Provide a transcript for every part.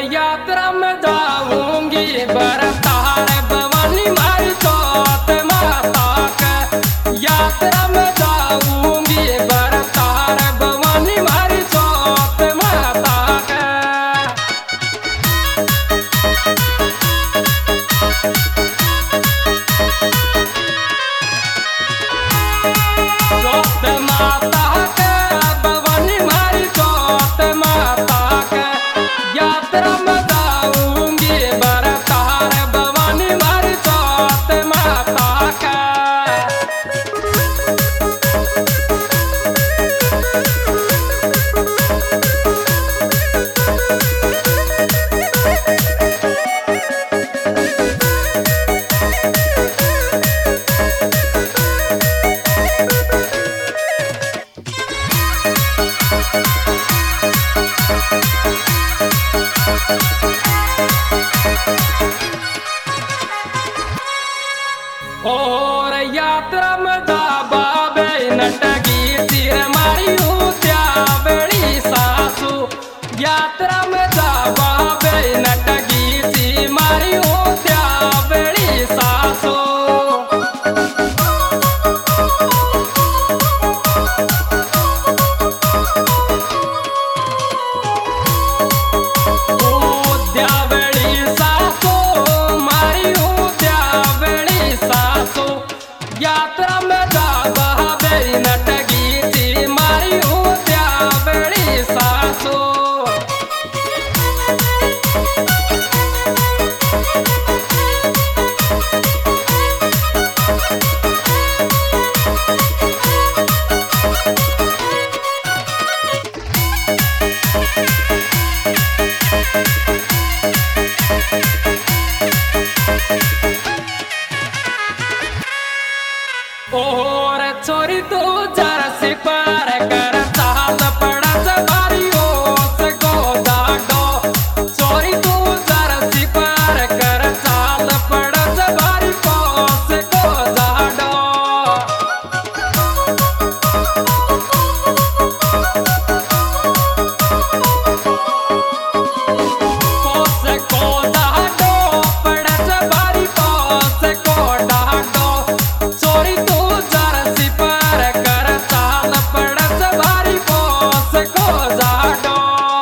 यात्रा में जाऊंगी बरतार भवानी मारी चौथ माता का। यात्रा में जाऊंगी बरतार भवानी मारी चौथ माता का। चौथ माता का भवानी मारी चौथ माता का। यात्रा में जाऊंगी बरतार भवानी मारी चौथ माता का। और यात्रा में जाबा नटगी तीर मारी हूँ त्यावड़ी सासू। यात्रा में जाबा नटगी सी मारी हूँ त्यावड़ी सासू। यात्रा में जाबा नटगी सी मारी हूँ त्यावड़ी सासू। और छोरी तू जरसी पर कर चाल पड़ा सवारी ओस गोदा डो। छोरी तू जरसी पर कर चाल पड़ा सवारी ओस गोदा डो। ओस गोदा डो पड़ा सवारी ओस गोदा डो। छोरी तू जरसी पर कर चाल पड़स भारी पोस को जाडो।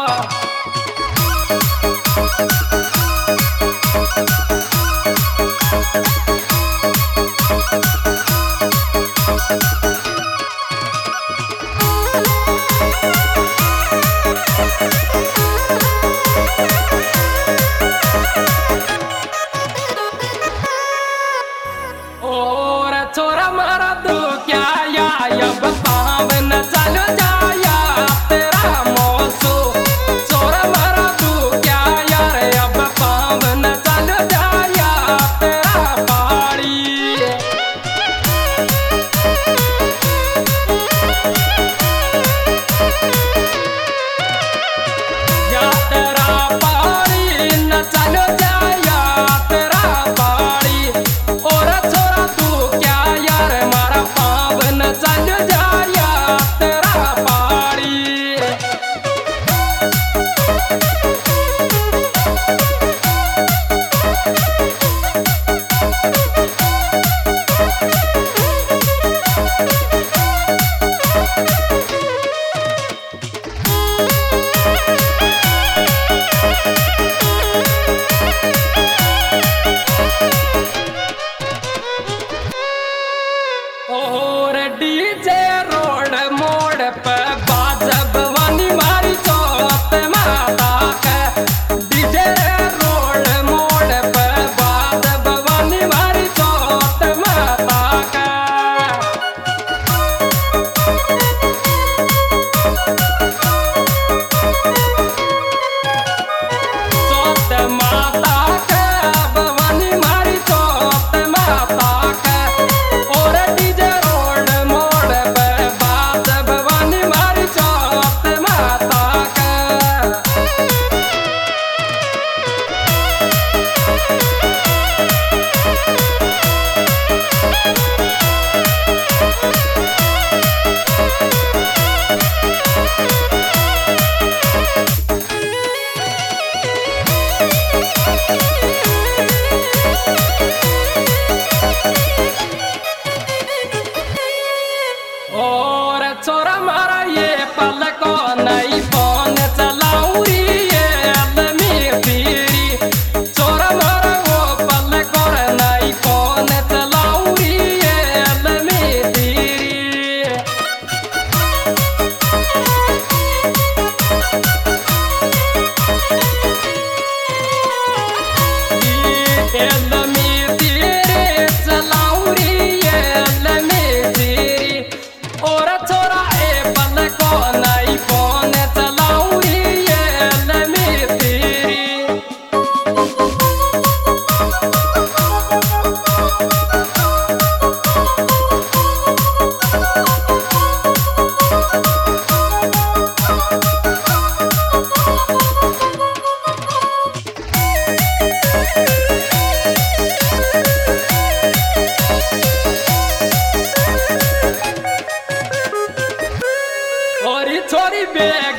और छोरा मारा तू क्या या अब पाव न चल जाया तेरा मौसू। छोरा मारा तू क्या यार अब पाव न चल जाया तेरा पहाड़ी। या तेरा पहाड़ी न चल जाया तेरा पहाड़ी। और छोरा तू क्या यार मारा पाव न चल जाया तेरा पहाड़ी। और डीजे रोड मोड़ पे बाज भवानी मारी चौथ माता का। डीजे रोड मोड़ पे बाज भवानी मारी चौथ माता का। चौथ माता का भवानी मारी चौथ माता का। और डीजे रोड मोड़ पे बाज भवानी मारी चौथ माता का।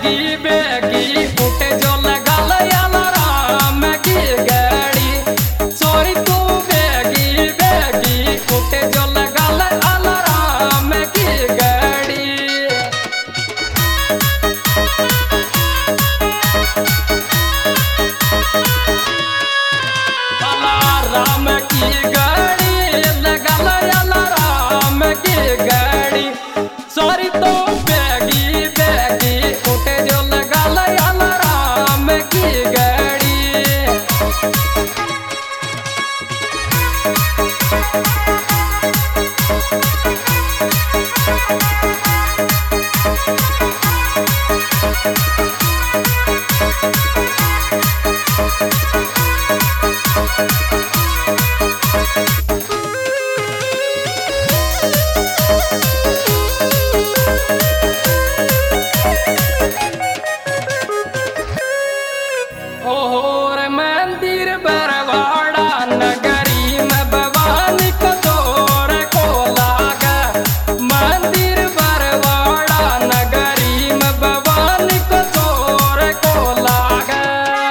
बेगी बेगी उठे जो लगल अलाराम की घड़ी। चोरी तू बेगी बेगी उठे जो लगल अलाराम की घड़ी। अलाराम की घड़ी लगल अलाराम की घड़ी। चोरी तो बेगी बेगी उठे जो लगल अलाराम की घड़ी। ओहोर मंदिर बरवाड़ा नगरी में भवानी को जोर को लागा। मंदिर बरवाड़ा नगरी में भवानी को जोर को लागा।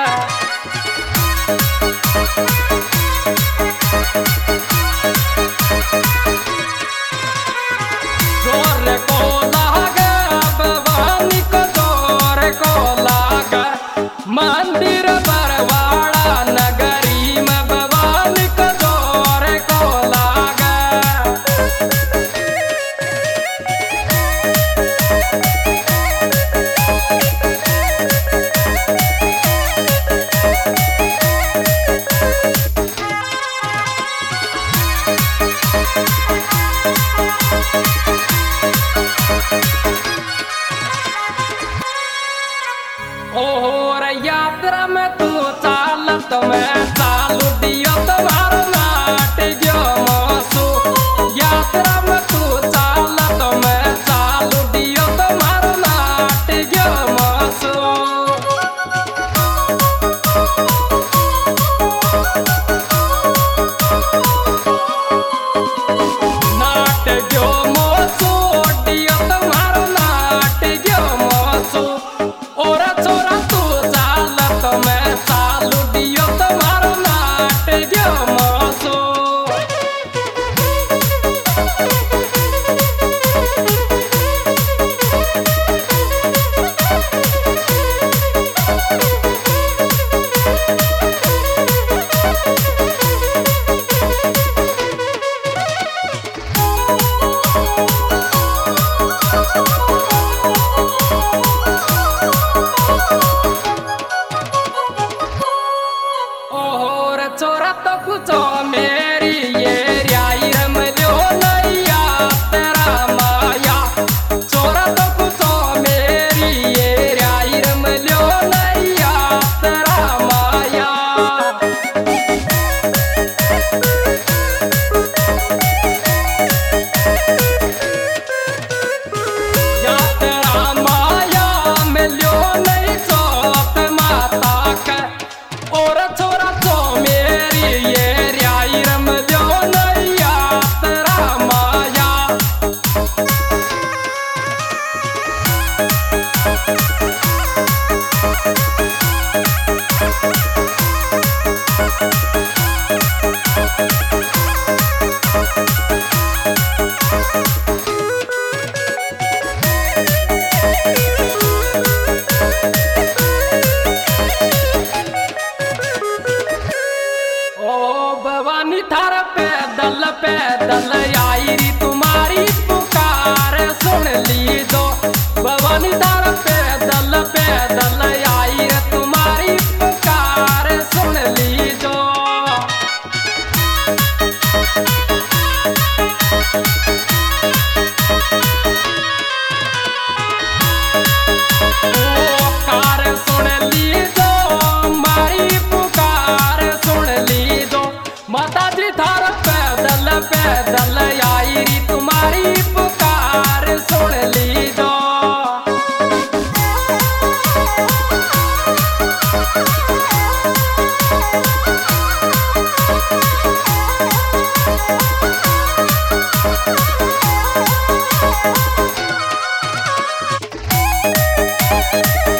जोर को लागा भवानी को जोर को लागा। मंदिर बरवाड़ा नगरी में भवानी को जोर को लागा। ओहोर यात्रा में तू चालत में चालू दियो तुम्हारो नाट जो मसू। यात्रा में तू चालत में चालू दियो तुम्हारो नाट जो मसू। नाट जो मसू दियो तुम्हारो नाट जो मसू। और छोरा तू चालत में चालू दियो तुम्हारो नाट जो मसू। ओहोर छोरा तो कुछ मेरी ये रियाई रम लो नैया तेरा माया। छोरा तो कुछ मेरी ये रियाई रम लो नैया तेरा माया। या तेरा माया में लो नहीं चोत माता के। और छोरा तो मेरी ये रियाई रम लो नैया तेरा माया। ओ भवानी थार पैदल पैदल आई री तुम्हारी पुकार सुन लीजो। भवानी थार पैदल पैदल आई रे तुम्हारी पुकार सुन लीजो। पुकार सुन लीजो मारी पुकार सुन लीजो। माता जी थार पैदल पैदल आई री तुम्हारी पुकार सुन लीजो। Thank you.